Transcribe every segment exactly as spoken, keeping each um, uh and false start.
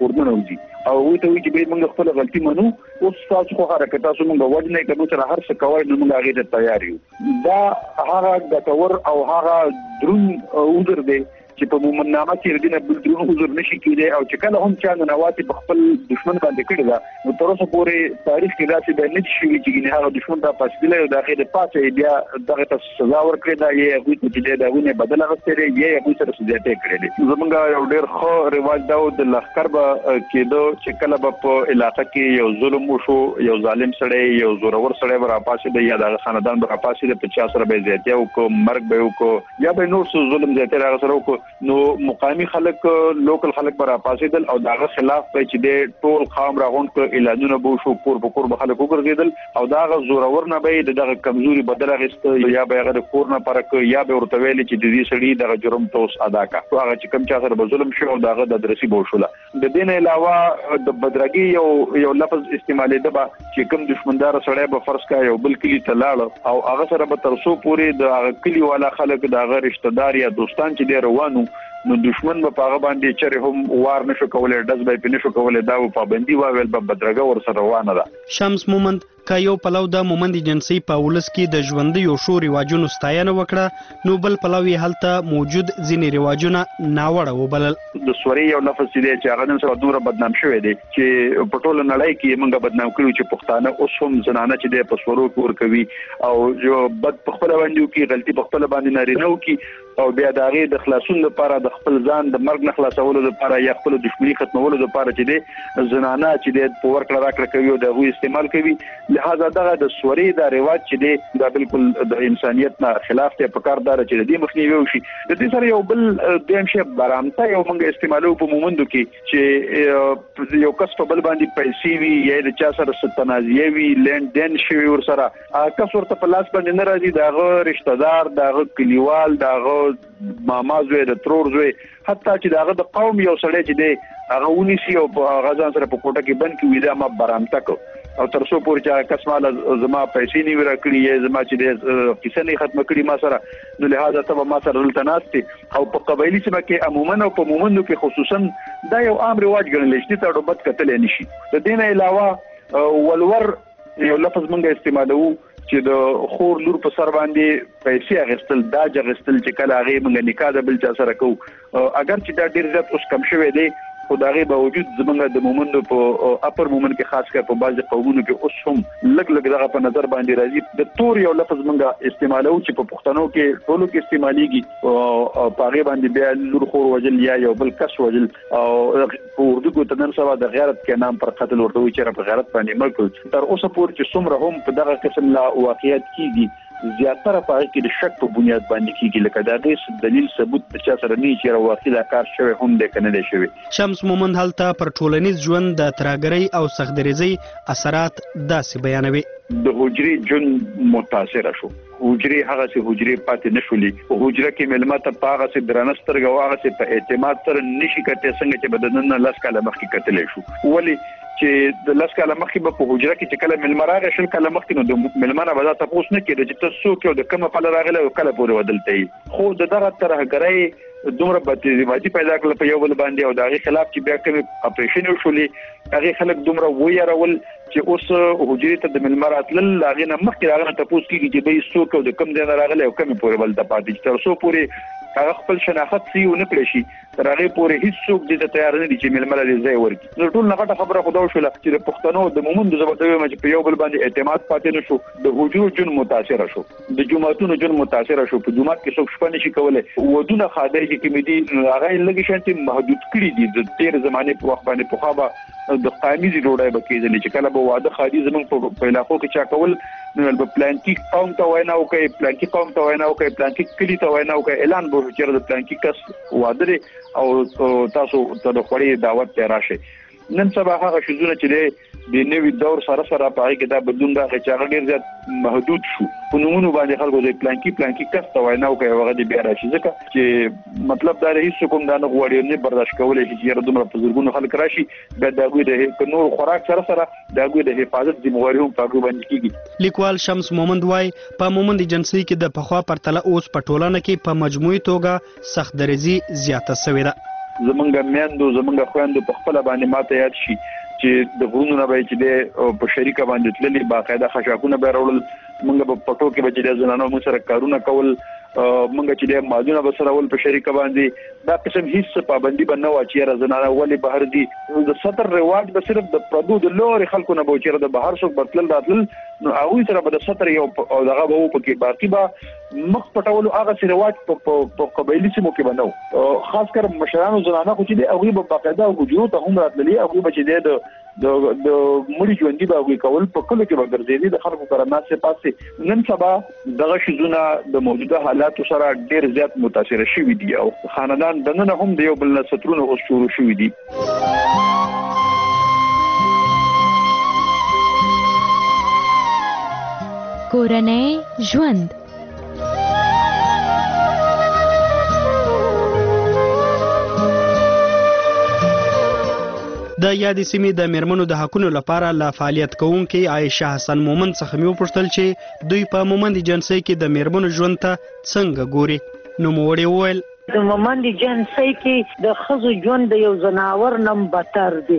کورونه وځي او وي ته وي چې به موږ خپل غلطي منو. اوس تاسو خو حرکت تاسو موږ وجه نه کوو چې هر څه کوي نو موږ هغه ته تیار یو. دا هغه ګټور او هغه درون عذر دی چې په مومنامه کې دینه بل درون عذر نشي کېدای او چې کله هم چا ننواتي په خپل دشمن باندې کړی دا نو تر اوسه پورې تاریخ کې داسې به نه شي چې نه هغه دشمن دا پاسدله او داخله پاتې بیا دغه ته سزا ورکړي دا یې هغه چې دا ونه بدل غوښتي یې هغه سره سزا ته کړی. زمونږ یو ډېر ښه رواج دا د لښکر به کېدو چې کله به په علاقې کې یو ظلم وشو یو ظالم سړی یو زورور سړی به راپاسې دی یا دغه خاندان به راپاسې دی په چا سره به زیاتیا وکړو مرګ به وکړو یا به نور څه ظلم زیاتې هغه سره وکړو نو مقامی خلک لوکل خلک به راپاسېدل او دغه خلاف به چې دی ټول قام راغونډ کړ اعلانونه به وشو کور په کور به خلک وګرځېدل او دغه زورور نه به دغه کمزوري بدل اخیسته یا به هغه د کور نه پرک یا به ورته ویل چې د دې سړي دغه جرم توس ادا کړه هغه چې کوم چا سره به ظلم شو او دغه د درسي به وشوله. د دې نه علاوه د بدرګي یو یو لفظ استعمالي ده چې کوم دشمندار سړی به فرض کا یو بل کلی ته لاړ او هغه سره به تر څو پورې د کلی والا خلک دغه رشتہ دار یا دوستان چې دی روانو نو دشمن به هغه باندې چره هم وار نشو کولای دز به پنه شو کولای دا پابندي واول به بدرګه ور سره روانه ده. شمس مومند کا یو پلو د مومند جنسي په ولس کې د ژوند یو شو رواجونو ستاینه وکړه نو بل پلو یې هلته موجود ځینې رواجونه ناوړه وبلل. د سوري یو لفظ چې چې هغه نن سره دومره بدنام شوی دی چې په ټوله نړۍ کې موږ بدنام کړو چې پښتانه اوس هم زنانه چې د پسورو کور کوي او جو بد په خپل باندې کې غلطي په خپل باندې نارینه وکي او بیا د هغه د خلاصون لپاره د خپل ځان د مرګ نه خلاصولو لپاره یا خپل دښمنی ختمولو لپاره چې د زنانه چې د پورکړه راکړه کوي او د غوي استعمال کوي. لہذا دغه د سوري دا رواج چې دی دا بالکل د انسانيت نه خلاف دی په کار دار چې د دې مخنیوي وشي. د دې سره یو بل دیم شی برامته یو موږ استعمالو په مومندو کې چې یو کس په بل باندې پیسې وي یا د چا سره ستنازي وي لند دین شي ور سره کس ورته په لاس باندې نه راځي دغه رشتہ دار دغه کلیوال دغه ماما زوی د ترور زوی حتی چې دغه د قوم یو سړی چې دی هغه ونیسي او غزان سره په کوټه کې بند کړي دا ما برامته کو او تر څو پورې چې کس مال زما پیسې نیو راکړي یا زما چې د کیسه نه ختم کړي ما سره نو لہذا ته ما سره دلته ناشتي او په قبایلی سیمه کې عموما او په مومندو کې خصوصا دا یو عام رواج ګڼل شي ته ډوبت کتل نشي. د دې نه علاوه ولور یو لفظ مونږه استعمالو چې د خور لور په سر باندې پیسې اغستل دا جغستل چې کله هغه موږ نکاح د بل چا سره کو اگر چې دا ډیر زیات اوس کم شوی دی خو دا غي باوجود زمونږ د مومندو په اپر مومند کې خاص کر په بعض قومونو کې اوس هم لګ لګ دغه په نظر باندې راځي د تور یو لفظ مونږه استعمالو چې په پښتنو کې ټولو کې استعماليږي او پاره باندې بیا لور خور وجل یا یو بل کس وجل او په اردو کې تنن سوا د غیرت کې نام پر قتل ورته وي چې په غیرت باندې ملک تر اوسه پورې چې څومره هم په دغه قسم لا واقعیت کیږي زیاتره پاره کې د شک په بنیاد باندې کیږي لکه دا د دلیل ثبوت د چا سره نه چې واقعي دا کار شوی هم د کنه دی شوی. شمس مومند هلته پر ټولنیز ژوند د تراګرۍ او سختدریزي اثرات داسې بیانوي. د حجري جون متاثر شو حجري هغه سي حجري پاتې نشولي او حجره کې ملمت په هغه سي درنستر غواغه سي په اعتماد سره نشي کته څنګه چې بدنن لاس کاله مخکې کتلې شو ولی چې د لاس کاله مخکې په حجره کې چې کله ملمراغه شل کاله مخکې نو د ملمنه به تاسو پوښتنه کړئ چې تاسو کې د کومه په راغله او کله پورې ودلته خو د دغه ترهګرۍ دومره بدتربادي پیدا کړل په یو بل باندې او دغه خلاف چې بیا کوم اپریشن وشولې هغه خلک دومره ویرول چې اوس حجري ته د ملمرات لل هغه نه مخکې راغله تاسو کې چې به څوک او د کم دی راغله او کوم پورې ول د پاتې تر څو پورې هغه خپل شناخت سی او نه کړی شي تر هغه پورې هیڅ څوک دې تیار نه دي چې ململ دې ځای ورکړي. نو ټول نه خبره خدا وشوله چې د پښتنو د مومند زبردوی چې په یو بل باندې اعتماد پاتې نشو د حجرو جن متاثر شو د جمعتونو جن متاثر شو په جمعات کې څوک شپه نشي کولای ودونه خادای چې مې دي هغه لګی شانتي محدود کړی دي د تیر زمانه په وخت باندې په خابه د قامیزي ډوډۍ بکیدل چې کله به واده خادي زمونږ په علاقو کې چا کول نو په پلان کې قوم ته وینا او کوي پلان کې قوم ته وینا او کوي پلان کې کلی ته وینا او کوي اعلان به چې د پلان کې کس واده او تاسو ته د خوري دعوت ته راشي. نن سبا هغه شذونه چې د نوې دور سره سره پای کې دا بدلون دا چې ډیر زیات محدود شو په نومونو باندې خلکو د پلان کې پلان کې کس ته وینا او کوي هغه د بیا راشي ځکه چې مطلب دا هیڅ کوم دا نه غوړي نه برداشت کولای شي چې دومره بزرګونو خلک راشي د دغه د نور خوراک سره سره دغه د حفاظت ذمہواری هم په باندې کیږي. لیکوال شمس مومند وای په مومند جنسي کې د پخوا پرتله اوس په ټولنه کې په مجموعي توګه سخت درزي زیاته شوې ده. زمونږ میندو زمونږ خويندو په خپل باندې ماته یاد شي چې د غرونو نه به چې د په شریکه باندې تللي باقاعده خشاکونه به راوړل موږ په پټو کې به چې د زنانو موږ سره کارونه کول موږ چې د ماجونه به سره ول په شریکه باندې دا قسم هیڅ پابندي به نه و چې را زنانه ولې بهر دي د سطر رواج به صرف د پردو د لوري خلکو نه به چې د بهر څوک بتل راتل نو هغه سره به د سطر یو او دغه به په کې باقي به مخ پټولو هغه سره رواج په قبایلی سیمو کې بنو خاص کر مشرانو زنانه خو چې د هغه په باقاعده وجود ته هم راتللی هغه به چې د د د مړي ژوندۍ به وی کول په کله کې به ګرځېدي د خلکو سره ناسه پاسه نن سبا دغه شذونه د موجوده حالات سره ډېر زیات متاثر شوي دي او خاندان دنه هم د یو بل سترونه او شروع شوي دي. کورنۍ ژوند د یادې سیمې د میرمنو د حقونو لپاره لا فعالیت کوونکې عایشه حسن مومند څخه مې وپوښتل چې دوی په مومند جنسۍ کې د میرمنو ژوند ته څنګه ګوري. نوموړې وویل د مومند جنسۍ کې د ښځو ژوند د یو ځناور نم بدتر دی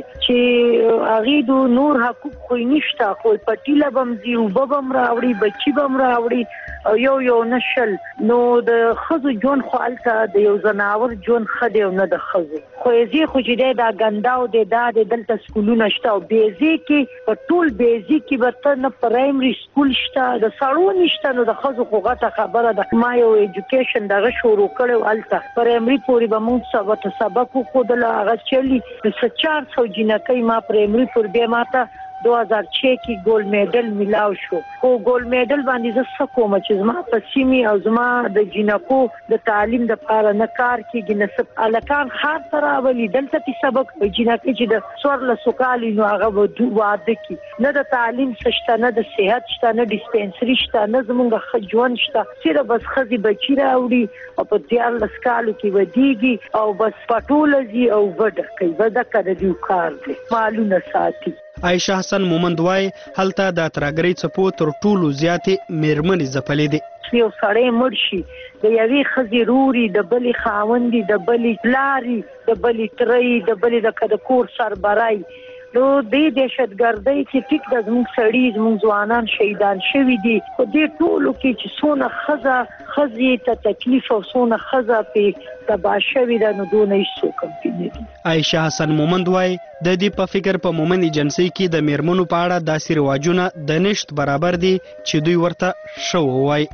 چې هغې د نور حقوق خو نشته خو پټیله به هم ځي اوبه به هم راوړي بچي به هم راوړي او یو یو نشل نو د ښځو ژوند خو هلته د یو ځناور ژوند ښه دی او نه د ښځو خو یې خو چې دی دا ګنداو دی دا د دلته سکولونه شته او بیزي کې په ټول بیزي کې به ته نه پرایمري سکول شته د سړو نشته نو د ښځو خو غټه خبره ده. ما یو ایجوکیشن دغه شروع کړی هلته پرایمري پورې به موږ سبا سبق وښودله هغه چلي د چار سو جنکۍ ما پرایمري پورې بیا ماته دو هزار چھ کې ګولډ میډل ملاو شو خو ګولډ میډل باندې زه څه کوم چې زما په سیمې او زما د جنکو د تعلیم د لپاره نه کار کېږي نه څه الکان ښار ته راولي دلته پې سبق جنکۍ چې د څوارلسو کالو نو هغه به واده کړي نه د تعلیم څه شته نه د صحت شته نه ډسپنسري شته نه زمونږ ښه ژوند شته صرف بس ښځې بچي راوړي او په دیارلس کالو کې ودیږي او بس پټوله ځي او وډه کوي ودکه د دوی کار دی مالونه ساتي. عایشه حسن مومند وای هلته د ترهګرۍ څپو تر ټولو زیاتې میرمنې ځپلې دي. یو سړی مړ شي د یوې ښځې روري د بلې خاوندي د بلې پلاري د بلې ترۍ د بلې د کور سربرای نو دې دهشتګردۍ کې ټیک د زموږ سړي زموږ ځوانان شهیدان شوي دي خو دې ټولو کې چې څونه ښځه ښځې ته تکلیف او څونه ښځه پې تباه شوې ده نو دونه هېڅوک هم پې نه دي. عایشه حسن مومند وای د دې په فکر په مومند جنسۍ کې د میرمنو په اړه داسې رواجونه د نشت برابر دي چې دوی ورته ښه ووایي.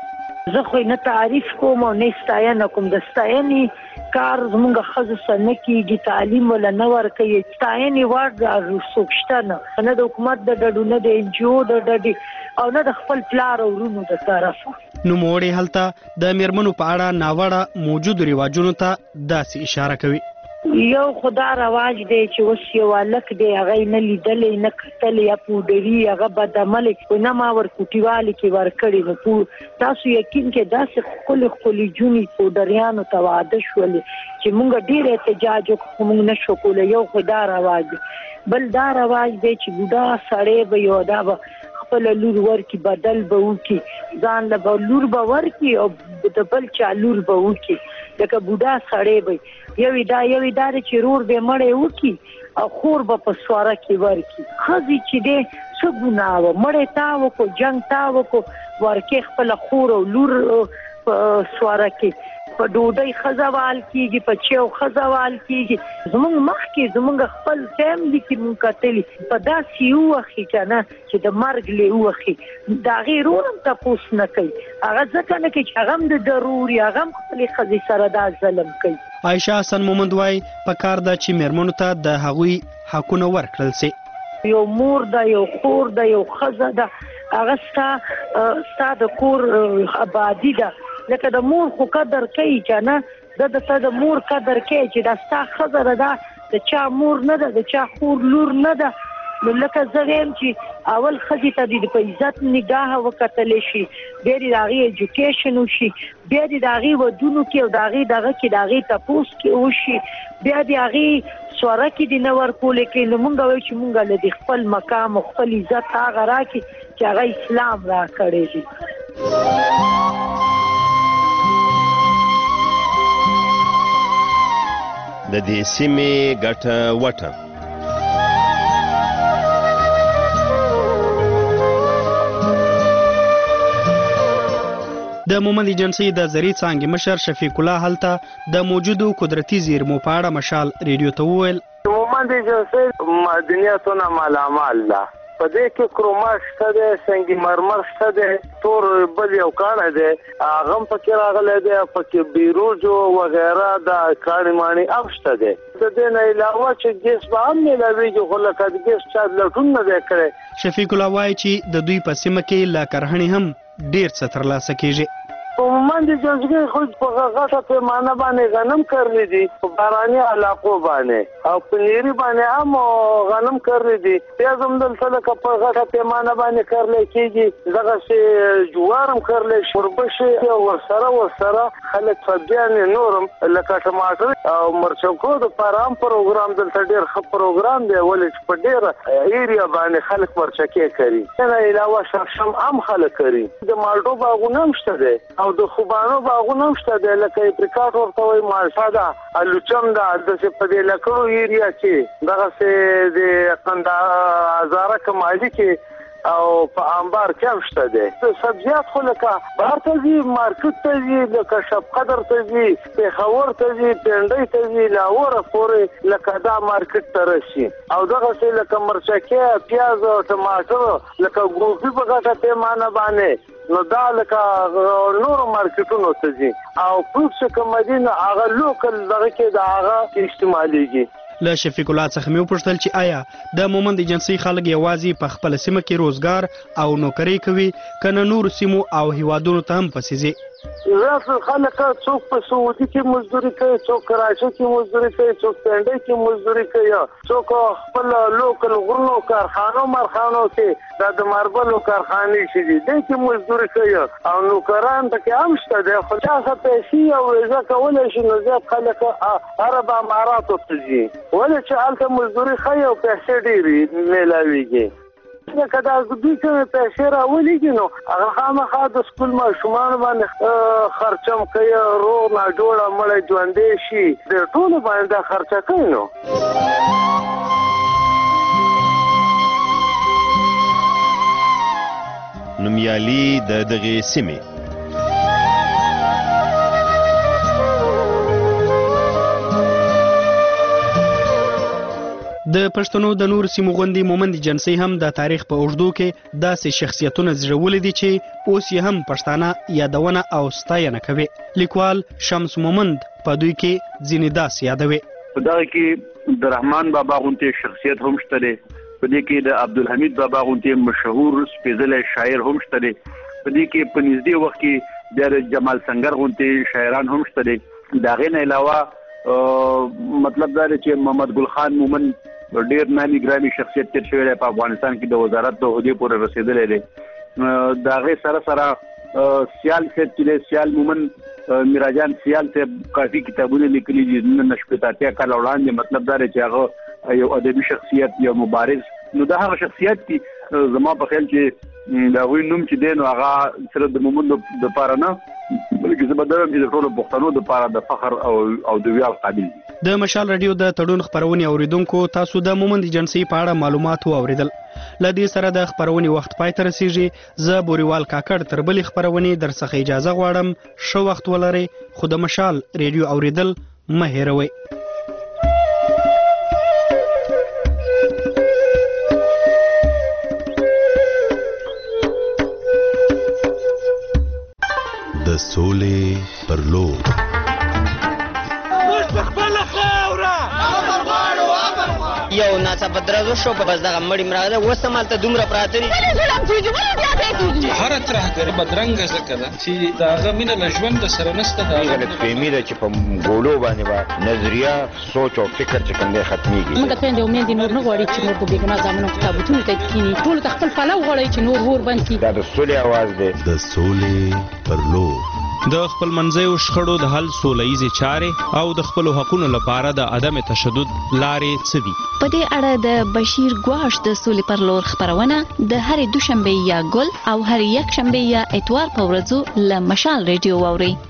زه خو نه تعریف کوم او نه ستاینه کوم د ستاینې کار زمونږ ښځو سره نه کېږي تعلیم ولا نه ورکوي ستاینې وړ څوک شته نه نه د حکومت د ډډو نه د ان جی او د ډډې او نه د خپل پلار او ورونو د طرفه. نوموړې هلته د میرمنو په اړه ناوړه موجودو رواجونو ته داسې اشاره کوي. یو خدا رواج دی چې اوس یو هلک دی هغه یې نه لیدلی نه کتلی یا پوډري هغه بدعملی خو نه ما ورکوټیوالي کې ورکړي نو تاسو یقین کې داسې ښکلې ښکلې جونې پوډریانو ته واده شولې چې موږ ډېر احتجاج وکړو خو موږ نه شو کولی یو خو دا رواج دی بل دا رواج دی چې بوډا سړی به یو دا به خپله لور ورکړي بدل به وکړي ځان له به لور به ورکړي او د بل چا لور به وکړي لکه بوډا سړی به یوې دا یوې دا دی چې رور به مړی وکړي او خور به په سواره کې ورکړي ښځې چې دی څه ګناه وه مړی تا وکړو جنګ تا وکړو ورکې خپله خور او لور په سواره کې په ډوډۍ ښځه وال کېږي په چیو ښځه وال کېږي زموږ مخکې زموږ خپل فیملي کې مونږ کتلي په داسې ووښي که نه چې د مرګ لی ووښي د هغې رور هم تپوس نه کوي هغه ځکه نه کوي چې هغه هم د ضروري هغه هم خپلې ښځې سره دا ظلم کوي. عایشه حسن مومند وای په کار ده چې میرمنو ته د هغوی حقونه ورکړل سي. یو مور ده یو خور ده یو ښځه ده هغه ستا ستا د کور آبادي ده لکه د مور خو قدر کوي که نه ده د ته د مور قدر کوي چې دا ستا ښځه ده دا د چا مور نه ده د چا خور لور نه ده نو لکه زه ویم چې اول ښځې ته دې په عزت نګاه وکتلی شي بیا دې د هغې ایجوکیشن وشي بیا دې د هغې ودونو کې او د هغې دغه کې د هغې تپوس کې وشي بیا دې هغې سوره کې دې نه ورکولې کړي نو مونږ وایو چې مونږ له دې خپل مقام او خپل عزت هغه راکړي چې هغه اسلام راکړی دی. د دې سیمې ګټه وټه. د مومند ایجنسۍ د زرعي څانګې مشر شفیق الله هلته د موجودو قدرتي زیرمو په اړه مشال ریډیو ته وویل مومند ایجنسۍ معدنیاتونه مالامال ده. په دې کې کروماش شته دی، سنگ مرمر شته دی، تور بل یو کاڼی دی هغه هم پکې راغلی دی، پکې بیروج وغیره د کاڼي ماڼي هم شته دی. د دې نه علاوه چې ګیس به هم میلاویږي خو لکه د ګیس چا لټون نه دی کړی. شفیق الله وایي چې د دوی په سیمه کې له کرهڼې هم ډېر څه ترلاسه کیږي. په مومند ایجنسۍ خو په غټه پیمانه باندې غنم کرلی دي، په باراني علاقو باندې او په نیري باندې هم غنم کرلی دي. پیاز هم دلته لکه په غټه پیمانه باندې کرلی کېږي، دغسې جوار هم کرلی شي، وربشې او ورسره ورسره خلک سبزیانې نور هم لکه ټماټر او مرچکو دپاره هم پروګرام دلته ډېر ښه پروګرام دی، ولې چې په ډېره ایریا باندې خلک مرچکې کري. نه علاوه شړشم هم خلک کري. د مالټو باغونه هم شته دی او د خوبانو باغونه هم شته دی، لکه اپریکاټ ورته وایي، مالټه ده، الوچم ده. داسې په دې لکړو ایریا کې دغسې د قندهار هزاره کمالي کې او په انبار کې هم شته دی. سبزیات خو لکه بهر ته ځي، مارکیټ ته ځي، لکه شب قدر ته ځي، پېښور ته ځي، پنډۍ ته ځي، لاهوره پورې لکه دا مارکیټ ته رسي. او دغسې لکه مرچکې، پیاز او ټماټر لکه ګوبي په ګټه پیمانه باندې نو دا لکه نورو مارکیټونو ته ځي. او فروټ چې کوم دي نو هغه لوکل دغه کې د هغه استعمالیږي. له شفیق الله څخه مې وپوښتل چې آیا د مومند ایجنسۍ خلک یوازې په خپله سیمه کې روزګار او نوکري کوي که نه نورو سیمو او هیوادونو ته هم پسې ځي؟ زه خلک څوک په سعودي کې مزدوري کوي، څوک کراچۍ کې مزدوري کوي، څوک پنډۍ کې مزدوري کوي، څوک خپل لوکل غرونو کارخانو مرخانو کې دا د ماربلو کارخانې چې دي دې کې مزدوري کوي او نوکران پکې هم شته دی. خو چا څه پیسې او ویزه کولی شي نو زیات خلک عرب اماراتو ته ځي، ولې چې هلته مزدوري ښه او پیسې ډېرې میلاویږي. که دا دوی کومې پیسې راولېږي نو هغه خامخا د سکول ماشومانو باندې خرچه هم کوي، روغ ناجوړه مړی ژوندی شي، د ټولو باندې دا خرچه کوي. نو نومیالي د دغې سیمې د پښتنو د نور سیمو غوندې مومند ایجنسۍ هم د تاریخ په اوږدو کې داسې شخصیتونه زیږولي دي چې اوس یې هم پښتانه یادونه او ستاینه کوي. لیکوال شمس مومند په دوی کې ځینې داسې یادوي. په دغه کې د رحمان بابا غوندې شخصیت هم شته دی، په دې کې د عبدالحمید بابا غوندې مشهور سپېڅلی شاعر هم شته دی، په دې کې په نږدې وخت کې بیا د جمال سنگر غوندې شاعران هم شته دی. د هغې نه علاوه مطلب دا دی چې محمد ګل خان مومند ډېر نامي ګرامي شخصیت تیر شوی دی، په افغانستان کې د وزارت د عهدې پورې رسېدلی دی. د هغې سره سره سیال صاحب چې دی، سیال مومند میراجان سیال صاحب کافي کتابونه لیکلي دي نن شپېته اتیا کاله وړاندې. مطلب دا دی چې هغه یو ادبي شخصیت، یو مبارز، نو دا هغه شخصیت دي. زما په خیال چې د هغوی نوم چې دی نو هغه صرف د مومند دپاره نه بلکې زه به درم چې د ټولو پښتنو دپاره د فخر او او د ویاړ قابل دي. د مشال راډیو د تړون خپرونې اوریدونکو تاسو د مومند ایجنسۍ په اړه معلومات واوریدل. له دې سره د خپرونې وخت پای ته رسیږي. زه بوریوال کاکړ تر بلې خپرونې در څخه اجازه غواړم. ښه وخت ولرئ، خو د مشال راډیو اوریدل مه هېروئ. د سولې پر لور یو ناڅاپه درز وشو، بس دغه مړي مراغله اوس هم هلته دومره پراته دي. هره ترهګري بدرنګه ځکه ده چې د هغه مینه له ژونده سره نشته. د هغه غلطفهمي ده چې په ګولو باندې به نظریه، سوچ او فکر چې کوم دی ختمېږي. موږ د خویندې او میندې نور نه غواړي چې نور په بېګناه زامنو په تابوتونو ته کښېني. ټولو ته خپل پلو غواړي چې نور اور بند کړي. دا د سولې اواز دی. د سولې پر لور د خپل منځیو شخړو د حل سوله ییزې چارې او د خپلو حقونو لپاره د عدم تشدد لارې څه دي؟ په دې اړه د بشیر ګواش د سولې پر لور خپرونه د هرې دوشنبې یا ګل او هرې یکشنبې یا اتوار په ورځو له مشال ریډیو واورئ.